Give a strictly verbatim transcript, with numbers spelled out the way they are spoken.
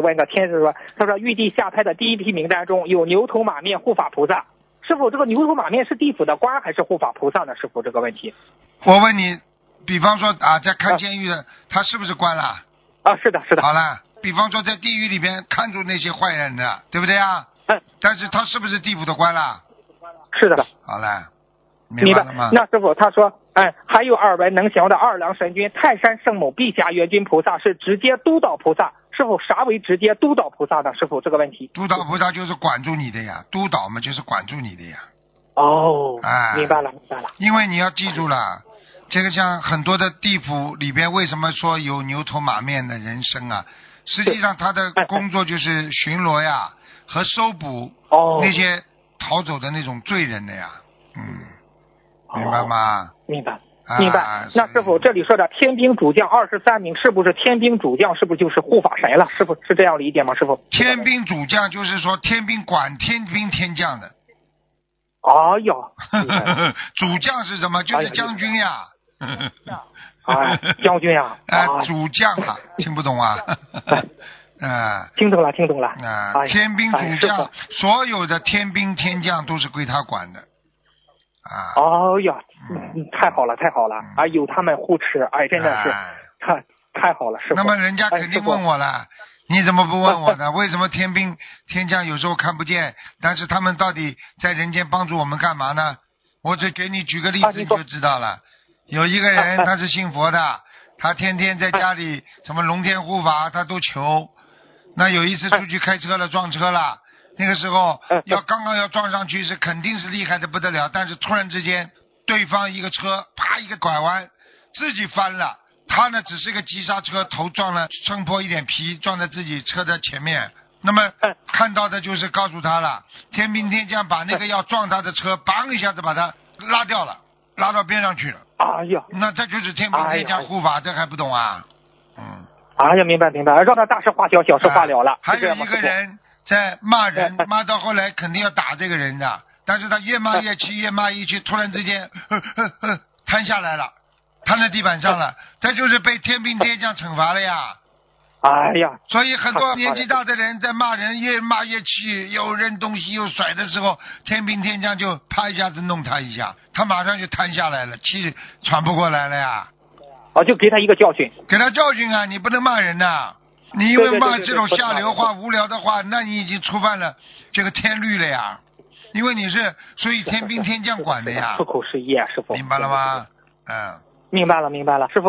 问个天师说，他说玉帝下胎的第一批名单中有牛头马面护法菩萨，师傅这个牛头马面是地府的官还是护法菩萨呢？师傅这个问题。 我问你，比方说啊，在看监狱的、啊、他是不是官啦？ 啊，是的，是的。 好了，比方说在地狱里边看住那些坏人的，对不对啊？ 嗯。 但是他是不是地府的官啦？ 是的。 好了，明白了吗？ 那师傅他说，哎，还有耳闻能降的二郎神君泰山圣母碧霞元君菩萨是直接督导菩萨，师傅啥为直接督导菩萨呢？师傅这个问题。 督导菩萨就是管住你的呀，督导嘛就是管住你的呀。 哦， 哎， 明白了，明白了。 因为你要记住了，这个像很多的地府里边，为什么说有牛头马面的人生啊？实际上他的工作就是巡逻呀，和收捕那些逃走的那种罪人的呀。嗯，明白吗？ 明白。明白、啊。那师傅这里说的天兵主将二十三名，是不是天兵主将是不是就是护法神了？师傅是这样理解吗？师傅。 天兵主将就是说天兵管天兵天将的。 哎呦， 主将是什么？就是将军呀。 哎，将军呀。 哎，主将啊，听不懂啊？啊， 听懂了，听懂了。 啊，天兵主将，所有的天兵天将都是归他管的。啊。 哦呀，嗯，太好了，太好了！啊，有他们护持，哎，真的是太太好了，师傅。 那么人家肯定问我了。你怎么不问我呢？为什么天兵天将有时候看不见，但是他们到底在人间帮助我们干嘛呢？我只给你举个例子你就知道了。有一个人他是信佛的，他天天在家里什么龙天护法他都求。那有一次出去开车了撞车了，那个时候要刚刚要撞上去是肯定是厉害的不得了，但是突然之间对方一个车啪一个拐弯自己翻了。他呢只是个急刹车，头撞了撑破一点皮，撞在自己车的前面。那么看到的就是告诉他了，天兵天将把那个要撞他的车梆一下子把他拉掉了，拉到边上去了。 哎呀， 那这就是天兵天将护法、哎、这还不懂啊？嗯。 哎呀，明白明白，让他大事化小，小事化了了。 啊、还有一个人在骂人，骂到后来肯定要打这个人的，但是他越骂越气，越骂越气，突然之间呵呵呵瘫下来了。瘫在地板上了，这就是被天兵天将惩罚了呀！ 哎呀， 所以很多年纪大的人在骂人，越骂越气，又扔东西又甩的时候，天兵天将就啪一下子弄他一下，他马上就瘫下来了，气喘不过来了呀！ 哦，就给他一个教训， 给他教训啊！你不能骂人呐、啊，你因为骂这种下流话、无聊的话，那你已经触犯了这个天律了呀！因为你是属于天兵天将管的呀， 出口是一啊，师傅， 明白了吗？嗯。 明白了，明白了，师傅。